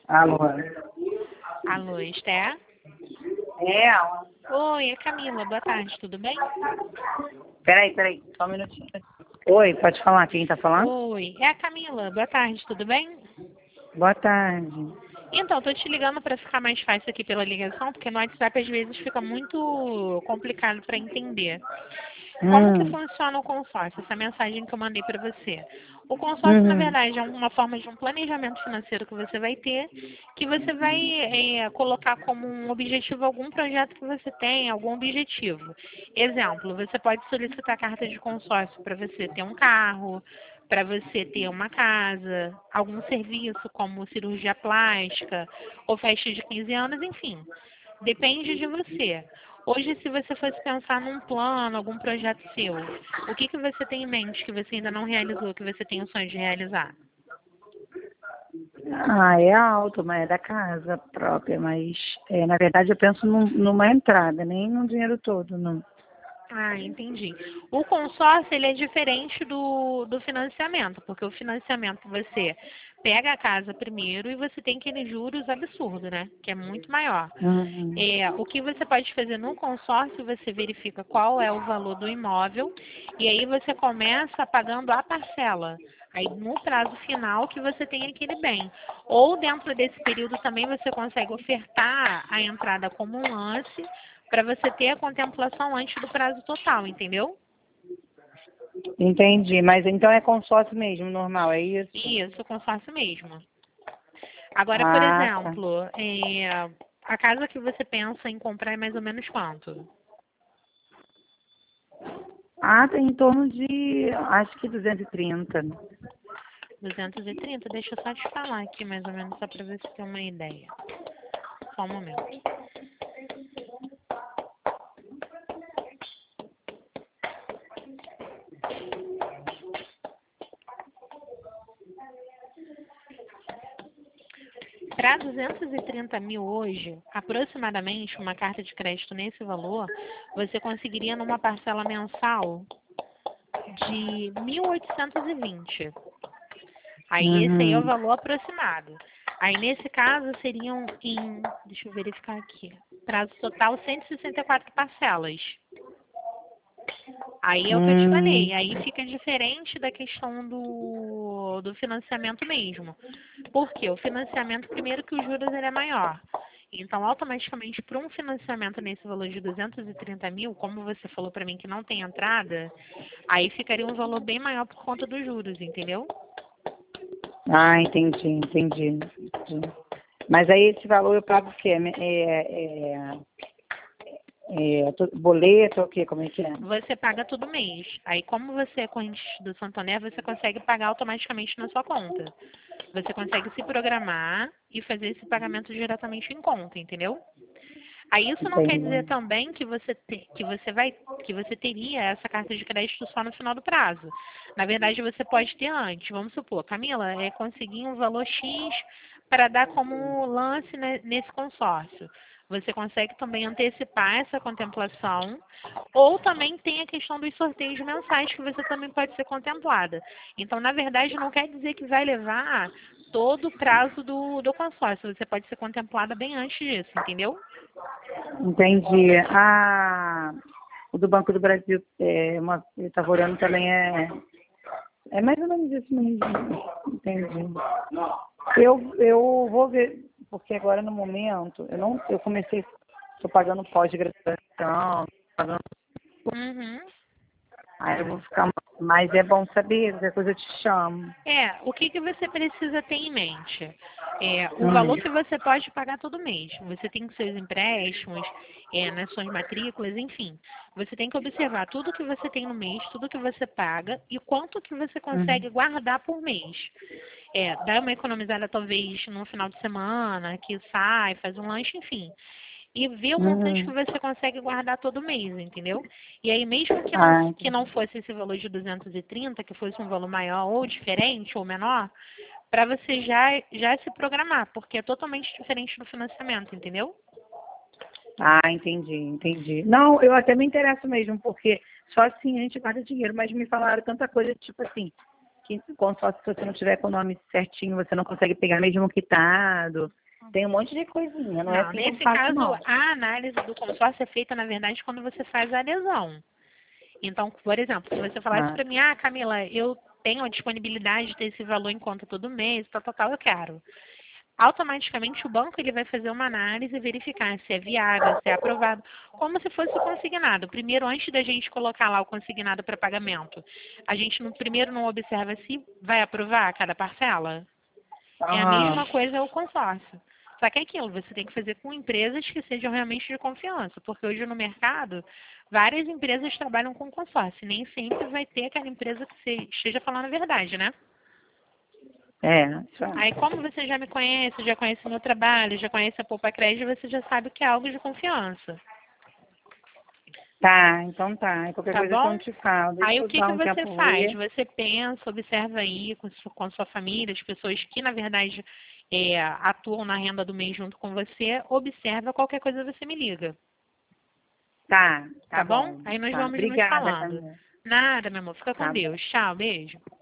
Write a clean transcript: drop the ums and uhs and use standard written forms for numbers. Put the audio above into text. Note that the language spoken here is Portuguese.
Alô? Alô, Esther? É, Oi, é Camila. Boa tarde, tudo bem? peraí, só um minutinho. Oi, pode falar, quem tá falando? Oi, é a Camila. Boa tarde, tudo bem? Boa tarde. Então, tô te ligando para ficar mais fácil aqui pela ligação, porque no WhatsApp às vezes fica muito complicado para entender. Como que Hum, funciona o consórcio? Essa mensagem que eu mandei para você. O consórcio, na uhum, verdade, é uma forma de um planejamento financeiro que você vai ter, que você vai colocar como um objetivo algum projeto que você tem, algum objetivo. Exemplo, você pode solicitar carta de consórcio para você ter um carro, para você ter uma casa, algum serviço como cirurgia plástica ou festa de 15 anos, enfim. Depende de você. Hoje, se você fosse pensar num plano, algum projeto seu, o que você tem em mente que você ainda não realizou, que você tem o sonho de realizar? é alto, mas é da casa própria, mas na verdade eu penso numa entrada, nem no dinheiro todo, não. Ah, entendi. O consórcio, ele é diferente do financiamento, porque o financiamento você pega a casa primeiro e você tem aqueles juros absurdos, né? Que é muito maior. Uhum, O que você pode fazer no consórcio, você verifica qual é o valor do imóvel e aí você começa pagando a parcela. Aí no prazo final que você tem aquele bem. Ou dentro desse período também você consegue ofertar a entrada como um lance para você ter a contemplação antes do prazo total, entendeu? entendi, mas então é consórcio mesmo, normal, é isso? Isso, consórcio mesmo. Agora, por Ah, tá. exemplo, a casa que você pensa em comprar é mais ou menos quanto? Ah, tem em torno de, acho que 230. 230. Deixa eu só te falar aqui mais ou menos, só para ver se tem uma ideia. Só um momento. Para 230 mil hoje, aproximadamente uma carta de crédito nesse valor, você conseguiria numa parcela mensal de 1.820. Aí esse aí é o Uhum. valor aproximado. Aí nesse caso seriam deixa eu verificar aqui, prazo total 164 parcelas. Aí é o que eu te falei, Hum. aí fica diferente da questão do financiamento mesmo. Por quê? O financiamento, primeiro que os juros ele é maior. Então, automaticamente, para um financiamento nesse valor de 230 mil, como você falou para mim que não tem entrada, aí ficaria um valor bem maior por conta dos juros, entendeu? Ah, entendi. Mas aí esse valor eu pago o quê? Boleto ou o quê? Como é que é? Você paga todo mês. Aí, como você é corrente do Santander, você consegue pagar automaticamente na sua conta. Você consegue se programar e fazer esse pagamento diretamente em conta, entendeu? Aí isso não quer dizer Entendi. também que você teria essa carta de crédito só no final do prazo. Na verdade, você pode ter antes. Vamos supor, Camila, conseguir um valor X para dar como lance nesse consórcio. Você consegue também antecipar essa contemplação, ou também tem a questão dos sorteios mensais que você também pode ser contemplada. Então, na verdade, não quer dizer que vai levar todo o prazo do consórcio. Você pode ser contemplada bem antes disso, entendeu? Entendi. Ah, o do Banco do Brasil, ele estava olhando também, é mais ou menos isso mesmo. Entendi. Eu vou ver, porque agora no momento, eu comecei, estou pagando pós-graduação, pagando, Uhum. aí eu vou ficar, mas é bom saber, qualquer coisa eu te chamo. O que que você precisa ter em mente? O Hum, valor que você pode pagar todo mês. Você tem seus empréstimos, nas suas matrículas, enfim. Você tem que observar tudo que você tem no mês, tudo que você paga e quanto que você uhum. consegue guardar por mês. Dá uma economizada talvez no final de semana, que sai, faz um lanche, enfim. E ver o montante que Uhum. você consegue guardar todo mês, entendeu? E aí, mesmo Ah, que não fosse esse valor de 230, que fosse um valor maior ou diferente ou menor, para você já se programar, porque é totalmente diferente do financiamento, entendeu? entendi. Não, eu até me interesso mesmo, porque só assim a gente guarda dinheiro, mas me falaram tanta coisa, tipo assim, que consórcio, se você não tiver com o nome certinho, você não consegue pegar mesmo quitado. Tem um monte de coisinha, não é assim Nesse tão fácil, caso, não. a análise do consórcio é feita, na verdade, quando você faz a adesão. Então, por exemplo, se você falasse Ah, para mim, ah, Camila, eu tenho a disponibilidade de ter esse valor em conta todo mês, tal, eu quero. Automaticamente o banco ele vai fazer uma análise e verificar se é viável, se é aprovado, como se fosse o consignado. Primeiro, antes da gente colocar lá o consignado para pagamento, a gente primeiro não observa se vai aprovar cada parcela. É a mesma coisa o consórcio. Só que é aquilo, você tem que fazer com empresas que sejam realmente de confiança, porque hoje no mercado, várias empresas trabalham com consórcio, nem sempre vai ter aquela empresa que esteja falando a verdade, né? isso é. Aí, como você já me conhece, já conhece o meu trabalho, já conhece a Poupa Crédito, você já sabe que é algo de confiança. Tá, então tá. E qualquer Tá coisa que eu não bom? te falo. Aí, Deixa o eu que, dar que um você tempo faz? ver. Você pensa, observa aí com a sua família, as pessoas que, na verdade, atuam na renda do mês junto com você, observa, qualquer coisa você me liga. Tá, Tá tá bom? bom. Aí nós Tá. vamos nos Obrigada, falando. Camila. Nada, meu amor. Fica com Tá bom. Deus. Tchau, beijo.